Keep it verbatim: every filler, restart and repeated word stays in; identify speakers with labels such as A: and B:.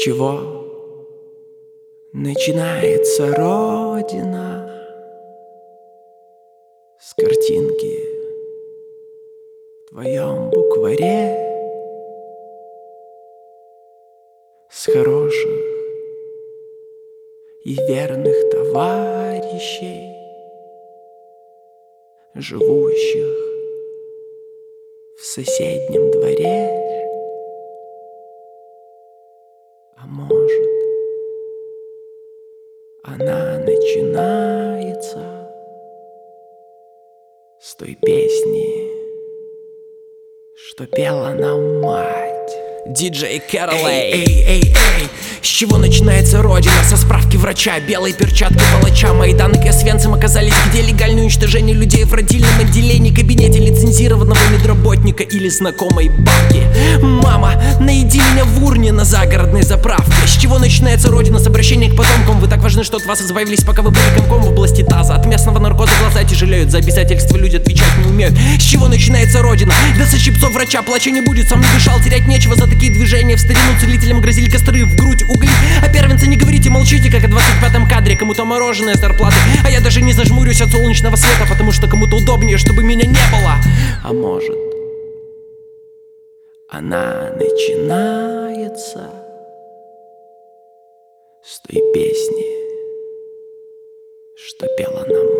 A: чего начинается Родина? С картинки в твоем букваре, с хороших и верных товарищей, живущих в соседнем дворе. А может, она начинается с той песни, что пела нам мать. Диджей Кэролей. Эй, эй, эй, эй, с чего начинается Родина? Со справки врача, белые перчатки палача. Майдан и Освенцим оказались, где легальное уничтожение людей в родильном отделении, кабинете лицензированного медработника или знакомой бабки. Мама, найди меня в урне на загородной заправке. С чего начинается Родина? С обращения к потомкам. Вы так важны, что от вас избавились, пока вы были комком в области таза. От местного наркоза глаза тяжелеют, за обязательства люди отвечать не умеют. С чего начинается Родина? Да со щипцов врача, плача не будет, сам не дышал, терять нечего. За такие движения в старину целителям грозили костры, в грудь угли. А первенцы не говорите, молчите, как о двадцать пятом кадре. Кому-то мороженое, зарплаты, а я даже не зажмурюсь от солнечного света, потому что кому-то удобнее, чтобы меня не было. А может, она начинается с той песни, что пела нам